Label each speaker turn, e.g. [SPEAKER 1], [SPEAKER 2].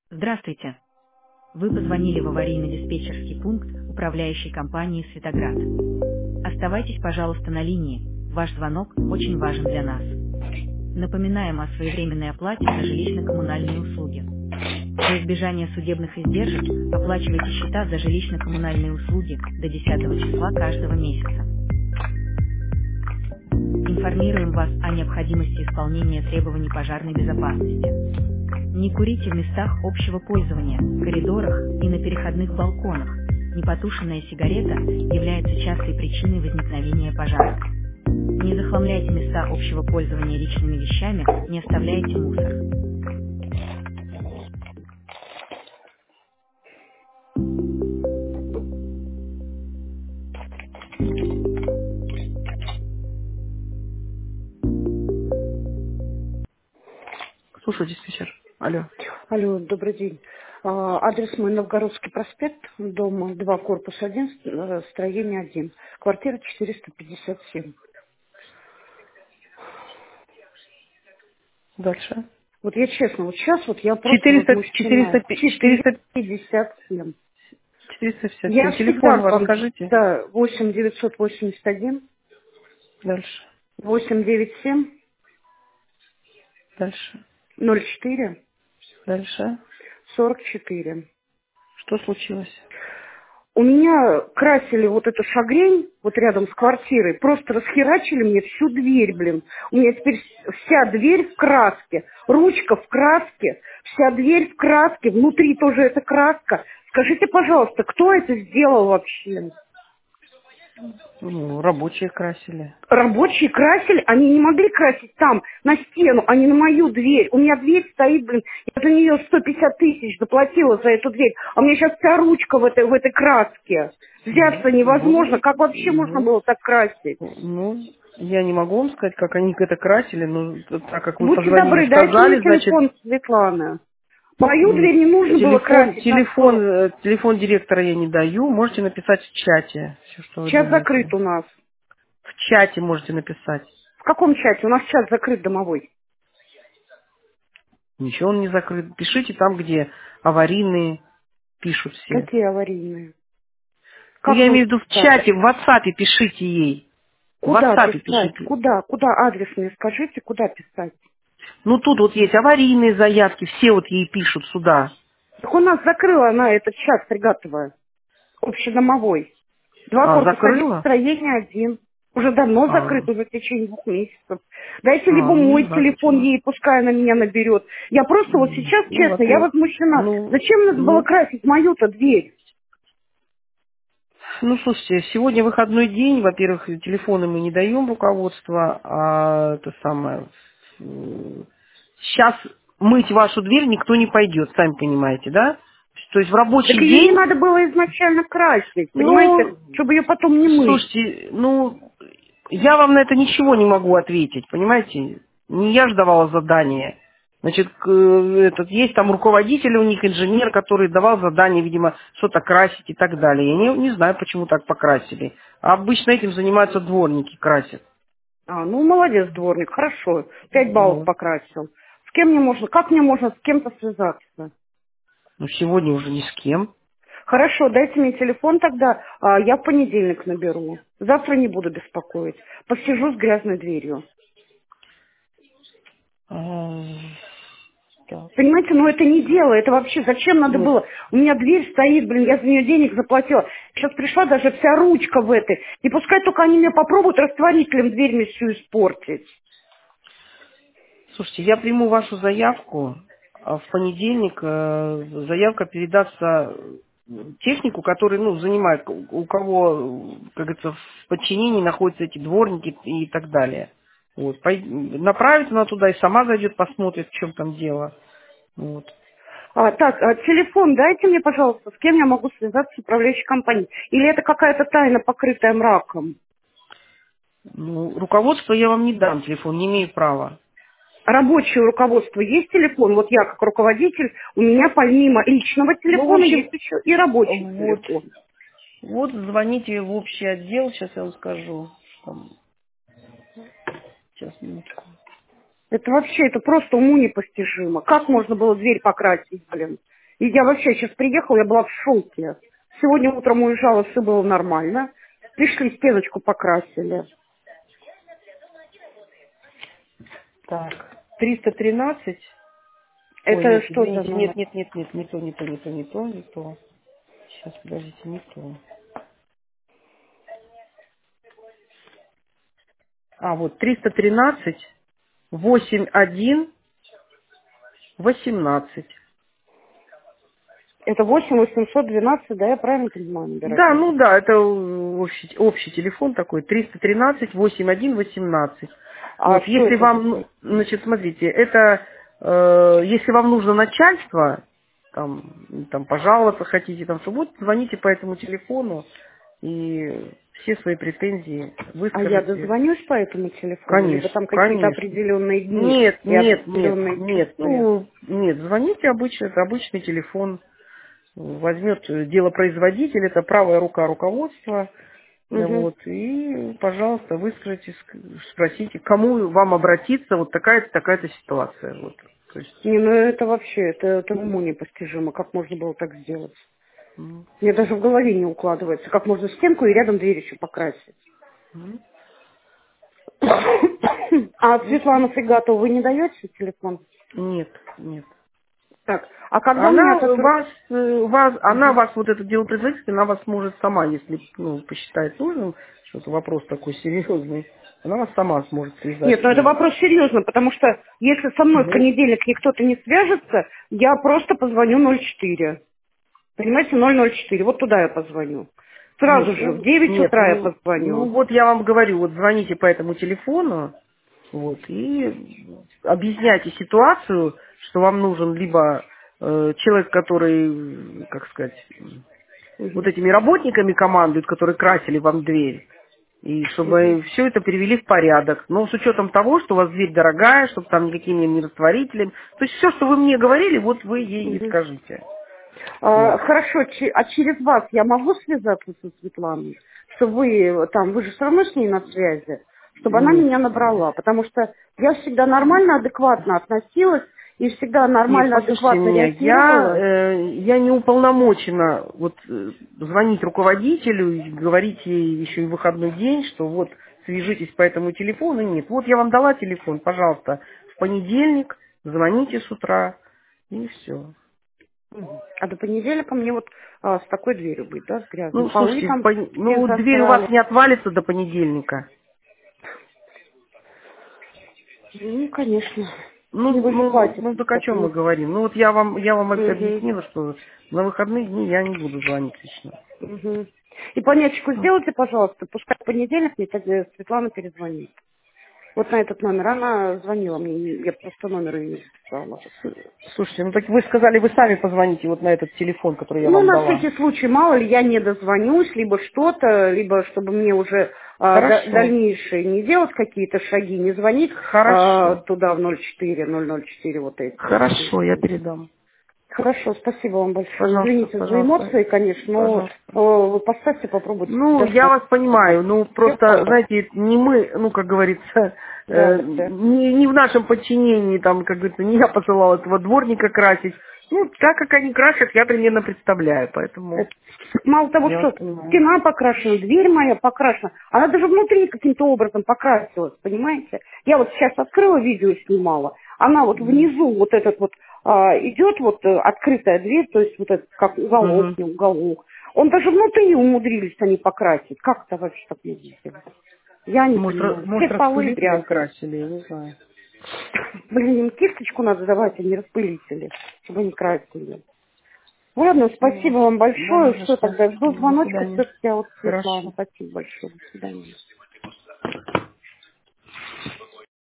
[SPEAKER 1] Здравствуйте. Вы позвонили в аварийно-диспетчерский пункт управляющей компании «Светоград». Оставайтесь, пожалуйста, на линии. Ваш звонок очень важен для нас. Напоминаем о своевременной оплате за жилищно-коммунальные услуги. Во избежание судебных издержек оплачивайте счета за жилищно-коммунальные услуги до 10 числа каждого месяца. Информируем вас о необходимости исполнения требований пожарной безопасности. Не курите в местах общего пользования, коридорах и на переходных балконах. Непотушенная сигарета является частой причиной возникновения пожаров. Не захламляйте места общего пользования личными вещами, не оставляйте мусор. Слушай, диспетчер. Алло.
[SPEAKER 2] Алло, добрый день. Адрес мой Новгородский проспект, дом 2, корпус 1, строение 1, квартира 457.
[SPEAKER 1] Дальше.
[SPEAKER 2] Вот я честно, вот сейчас вот я просто
[SPEAKER 1] 400,
[SPEAKER 2] возмущена.
[SPEAKER 1] 400,
[SPEAKER 2] 457. Я
[SPEAKER 1] 457. Телефон
[SPEAKER 2] всегда к
[SPEAKER 1] ваш
[SPEAKER 2] вам,
[SPEAKER 1] скажите.
[SPEAKER 2] да, 8 981
[SPEAKER 1] Дальше.
[SPEAKER 2] 897
[SPEAKER 1] Дальше.
[SPEAKER 2] 04
[SPEAKER 1] Дальше.
[SPEAKER 2] 44.
[SPEAKER 1] Что случилось?
[SPEAKER 2] У меня красили вот эту шагрень, вот рядом с квартирой, просто расхерачили мне всю дверь, блин. У меня теперь вся дверь в краске, ручка в краске, вся дверь в краске, внутри тоже эта краска. Скажите, пожалуйста, кто это сделал вообще?
[SPEAKER 1] Ну, рабочие красили.
[SPEAKER 2] Рабочие красили, они не могли красить там, на стену, а не на мою дверь. У меня дверь стоит, блин, я за нее 150 тысяч заплатила за эту дверь, а у меня сейчас вся ручка в этой краске.
[SPEAKER 1] Ну,
[SPEAKER 2] Взяться невозможно,
[SPEAKER 1] будут,
[SPEAKER 2] как вообще можно было так красить?
[SPEAKER 1] ну, я не могу вам сказать, как они это красили, но так как вы
[SPEAKER 2] Будьте
[SPEAKER 1] позвонили,
[SPEAKER 2] добры, дайте мне
[SPEAKER 1] сказали, значит,
[SPEAKER 2] телефон Светланы. Мою
[SPEAKER 1] м,
[SPEAKER 2] дверь не нужно было красить на что.
[SPEAKER 1] телефон директора я не даю, можете написать в чате, все, что вы
[SPEAKER 2] Чат закрыт
[SPEAKER 1] думаете.
[SPEAKER 2] у нас.
[SPEAKER 1] В чате можете написать.
[SPEAKER 2] В каком чате? У нас чат закрыт домовой.
[SPEAKER 1] Ничего он не закрыт. Пишите там, где аварийные пишут все.
[SPEAKER 2] Какие аварийные?
[SPEAKER 1] Ну,
[SPEAKER 2] Как
[SPEAKER 1] я
[SPEAKER 2] мне
[SPEAKER 1] имею в виду в
[SPEAKER 2] писать?
[SPEAKER 1] чате, в WhatsApp пишите ей. В
[SPEAKER 2] Куда
[SPEAKER 1] WhatsApp
[SPEAKER 2] писать?
[SPEAKER 1] пишите.
[SPEAKER 2] Куда? Куда адрес мне скажите, куда писать?
[SPEAKER 1] Ну, тут вот есть аварийные заявки, все вот ей пишут сюда.
[SPEAKER 2] Так у нас закрыла она этот чат фрегатовая, общедомовой. Два
[SPEAKER 1] А,
[SPEAKER 2] корпус один,
[SPEAKER 1] закрыла?
[SPEAKER 2] строение один. Уже давно
[SPEAKER 1] А,
[SPEAKER 2] закрыт, уже в течение 2 месяцев. Дайте либо
[SPEAKER 1] ну,
[SPEAKER 2] мой
[SPEAKER 1] не знаю
[SPEAKER 2] телефон
[SPEAKER 1] почему.
[SPEAKER 2] ей, пускай она меня наберет. Я просто вот сейчас,
[SPEAKER 1] Ну,
[SPEAKER 2] честно, я
[SPEAKER 1] во-первых,
[SPEAKER 2] возмущена. Зачем надо было красить мою-то дверь?
[SPEAKER 1] ну, слушайте, сегодня выходной день, во-первых, телефоны мы не даем руководства, а это самое, сейчас мыть вашу дверь никто не пойдет, сами понимаете, да? То есть в
[SPEAKER 2] Так
[SPEAKER 1] рабочий
[SPEAKER 2] ее не
[SPEAKER 1] день,
[SPEAKER 2] надо было изначально красить, понимаете,
[SPEAKER 1] ну,
[SPEAKER 2] чтобы ее потом не мыть.
[SPEAKER 1] слушайте, ну, я вам на это ничего не могу ответить, понимаете? Не я же давала задание. Значит, есть там руководитель у них, инженер, который давал задание, видимо, что-то красить и так далее. Я не знаю, почему так покрасили. А обычно этим занимаются дворники, красят.
[SPEAKER 2] Ну молодец, дворник, хорошо, 5 баллов
[SPEAKER 1] Вот.
[SPEAKER 2] покрасил. С кем мне можно, как мне можно с кем-то связаться?
[SPEAKER 1] Ну, сегодня уже ни с кем.
[SPEAKER 2] Хорошо, дайте мне телефон тогда, я в понедельник наберу. Завтра не буду беспокоить. Посижу с грязной дверью.
[SPEAKER 1] А, так.
[SPEAKER 2] Понимаете, ну это не дело, это вообще зачем надо
[SPEAKER 1] Нет.
[SPEAKER 2] было? У меня дверь стоит, блин, я за нее денег заплатила. Сейчас пришла даже вся ручка в этой. И пускай только они мне попробуют растворителем дверь мне всю испортить.
[SPEAKER 1] Слушайте, я приму вашу заявку. А в понедельник заявка передастся технику, который, ну, занимает, у кого, как говорится, в подчинении находятся эти дворники и так далее. Вот. Направит она туда и сама зайдет, посмотрит, в чем там дело. Вот.
[SPEAKER 2] Телефон дайте мне, пожалуйста, с кем я могу связаться с управляющей компанией. Или это какая-то тайна, покрытая мраком?
[SPEAKER 1] Ну, руководство я вам не дам, телефон, не имею права.
[SPEAKER 2] Рабочее руководство есть телефон? Вот я как руководитель, у меня помимо личного
[SPEAKER 1] Ну, в
[SPEAKER 2] телефона
[SPEAKER 1] общем,
[SPEAKER 2] есть еще и рабочий
[SPEAKER 1] вот,
[SPEAKER 2] телефон.
[SPEAKER 1] вот звоните в общий отдел, сейчас я вам скажу. Там, сейчас, минутку.
[SPEAKER 2] Это вообще, это просто уму непостижимо. Как можно было дверь покрасить, блин? И я вообще сейчас приехала, я была в шоке. Сегодня утром уезжала, все было нормально. Пришли, стеночку покрасили.
[SPEAKER 3] Так, 313. Ой,
[SPEAKER 2] Это
[SPEAKER 3] нет,
[SPEAKER 2] что за
[SPEAKER 3] извините,
[SPEAKER 2] номер?
[SPEAKER 3] нет, не то. Сейчас, подождите, не то. А, вот, 313, 81, 18.
[SPEAKER 2] Это 8 812, да, я правильно понимаю, набирать
[SPEAKER 3] Да,
[SPEAKER 2] надо?
[SPEAKER 3] ну да, это общий телефон такой, 313, 81, 18.
[SPEAKER 2] А
[SPEAKER 3] Вот,
[SPEAKER 2] что
[SPEAKER 3] если
[SPEAKER 2] это за...
[SPEAKER 3] вам, значит, смотрите, это, если вам нужно начальство, там пожаловаться хотите, там, что вот, звоните по этому телефону и все свои претензии
[SPEAKER 2] А я
[SPEAKER 3] выскажите.
[SPEAKER 2] дозвонюсь по этому телефону? Либо
[SPEAKER 3] Конечно,
[SPEAKER 2] там какие-то
[SPEAKER 3] конечно.
[SPEAKER 2] определенные дни
[SPEAKER 3] Нет,
[SPEAKER 2] и
[SPEAKER 3] нет, нет,
[SPEAKER 2] определенные
[SPEAKER 3] нет.
[SPEAKER 2] часы?
[SPEAKER 3] Ну, нет, звоните обычно, это обычный телефон. Возьмет дело производитель, это правая рука руководства.
[SPEAKER 2] Угу.
[SPEAKER 3] Вот, и, пожалуйста, выскажите, спросите, к кому вам обратиться, вот такая-то, такая-то ситуация. Вот. То есть,
[SPEAKER 2] Не, ну это вообще, это уму непостижимо, как можно было так сделать.
[SPEAKER 3] м,
[SPEAKER 2] Мне даже в голове не укладывается, как можно стенку и рядом дверь еще покрасить.
[SPEAKER 3] м,
[SPEAKER 2] А
[SPEAKER 3] ну,
[SPEAKER 2] Светлану Фрегатову вы не даете телефон?
[SPEAKER 3] нет, нет.
[SPEAKER 2] Так, а когда у меня
[SPEAKER 3] Она
[SPEAKER 2] тату...
[SPEAKER 3] она
[SPEAKER 2] Мгм.
[SPEAKER 3] вас, вот это дело производителя, она вас может сама, если, ну, посчитает нужным, что это вопрос такой серьезный, она вас сама сможет связать
[SPEAKER 2] Нет, ну
[SPEAKER 3] с
[SPEAKER 2] это
[SPEAKER 3] ней.
[SPEAKER 2] вопрос серьезно, потому что если со мной в
[SPEAKER 3] Ну,
[SPEAKER 2] понедельник никто-то не свяжется, я просто позвоню 04. Понимаете, 004. Вот туда я позвоню.
[SPEAKER 3] нет,
[SPEAKER 2] Сразу же, в 9
[SPEAKER 3] нет,
[SPEAKER 2] утра я
[SPEAKER 3] ну
[SPEAKER 2] позвоню.
[SPEAKER 3] вот я вам говорю, вот звоните по этому телефону, вот, и объясняйте ситуацию, что вам нужен либо человек, который, как сказать, вот
[SPEAKER 2] Мгм.
[SPEAKER 3] этими работниками командует, которые красили вам дверь, и
[SPEAKER 2] Мгм.
[SPEAKER 3] чтобы все это привели в порядок. Но с учетом того, что у вас дверь дорогая, чтобы там никакими не растворителями. То есть все, что вы мне говорили, вот вы ей и
[SPEAKER 2] Мгм.
[SPEAKER 3] скажите. Вот.
[SPEAKER 2] Хорошо, а через вас я могу связаться со Светланой? Чтобы вы там, вы же все равно с ней на связи, чтобы она
[SPEAKER 3] Нет.
[SPEAKER 2] меня набрала, потому что я всегда нормально, адекватно относилась и всегда
[SPEAKER 3] Нет,
[SPEAKER 2] нормально,
[SPEAKER 3] послушайте
[SPEAKER 2] адекватно
[SPEAKER 3] меня,
[SPEAKER 2] реагировала.
[SPEAKER 3] я не уполномочена вот звонить руководителю и говорить ей еще и в выходной день, что вот свяжитесь по этому телефону. Нет, вот я вам дала телефон, пожалуйста, в понедельник звоните с утра и все.
[SPEAKER 2] Мгм. А до понедельника мне вот с такой дверью быть, да, с грязной.
[SPEAKER 3] Ну,
[SPEAKER 2] Полы
[SPEAKER 3] слушайте,
[SPEAKER 2] там все
[SPEAKER 3] ну дверь у вас
[SPEAKER 2] засрали.
[SPEAKER 3] не отвалится до понедельника.
[SPEAKER 2] Ну, конечно.
[SPEAKER 3] Ну,
[SPEAKER 2] Не высылайте
[SPEAKER 3] ну так о чем мы
[SPEAKER 2] такую.
[SPEAKER 3] говорим? Ну вот я вам это
[SPEAKER 2] Угу.
[SPEAKER 3] объяснила, что на выходные дни я не буду звонить лично.
[SPEAKER 2] Угу. И пометочку сделайте, пожалуйста, пускай в понедельник мне тогда Светлана перезвонит. Вот на этот номер. Она звонила мне, я просто номер ее не записала.
[SPEAKER 3] Слушайте, ну так вы сказали, вы сами позвоните вот на этот телефон, который я
[SPEAKER 2] Ну,
[SPEAKER 3] вам
[SPEAKER 2] на
[SPEAKER 3] дала.
[SPEAKER 2] всякий случай, мало ли я не дозвонюсь, либо что-то, либо чтобы мне уже
[SPEAKER 3] Хорошо,
[SPEAKER 2] дальнейшие не делать какие-то шаги, не звонить
[SPEAKER 3] хорошо,
[SPEAKER 2] туда в 04, 004 вот эти вот
[SPEAKER 3] хорошо, я
[SPEAKER 2] телефоны.
[SPEAKER 3] передам.
[SPEAKER 2] Хорошо, спасибо вам большое.
[SPEAKER 3] Пожалуйста,
[SPEAKER 2] Извините за
[SPEAKER 3] пожалуйста,
[SPEAKER 2] эмоции, конечно, но
[SPEAKER 3] пожалуйста.
[SPEAKER 2] вы поставьте, попробуйте
[SPEAKER 3] Ну,
[SPEAKER 2] даже
[SPEAKER 3] я
[SPEAKER 2] на
[SPEAKER 3] вас понимаю, ну,
[SPEAKER 2] я
[SPEAKER 3] просто,
[SPEAKER 2] правда.
[SPEAKER 3] знаете, не мы, ну, как говорится,
[SPEAKER 2] Да, да, да.
[SPEAKER 3] не в нашем подчинении, там, как говорится, не я посылала этого дворника красить. Ну, так как они красят, я примерно представляю, поэтому
[SPEAKER 2] Это- Мало того,
[SPEAKER 3] я вас
[SPEAKER 2] что
[SPEAKER 3] понимаю.
[SPEAKER 2] стена покрашена, дверь моя покрашена, она даже внутри каким-то образом покрасилась, понимаете? Я вот сейчас открыла видео, снимала, она вот внизу вот этот вот идет вот открытая дверь, то есть вот этот как уголок,
[SPEAKER 3] Мгм.
[SPEAKER 2] не уголок. Он даже внутри умудрились они покрасить. Как это вообще так можно сделать? Я не понимаю. Все
[SPEAKER 3] Может,
[SPEAKER 2] полы
[SPEAKER 3] распылителем
[SPEAKER 2] грязные.
[SPEAKER 3] красили, я не знаю.
[SPEAKER 2] Блин, им кисточку надо давать, а не распылители, чтобы не красили. Ладно,
[SPEAKER 3] Ну,
[SPEAKER 2] спасибо вам
[SPEAKER 3] да,
[SPEAKER 2] большое.
[SPEAKER 3] не за
[SPEAKER 2] Все,
[SPEAKER 3] что.
[SPEAKER 2] тогда жду
[SPEAKER 3] До
[SPEAKER 2] звоночка
[SPEAKER 3] свидания.
[SPEAKER 2] все-таки от Светланы.
[SPEAKER 3] Хорошо.
[SPEAKER 2] Спасибо большое. До свидания.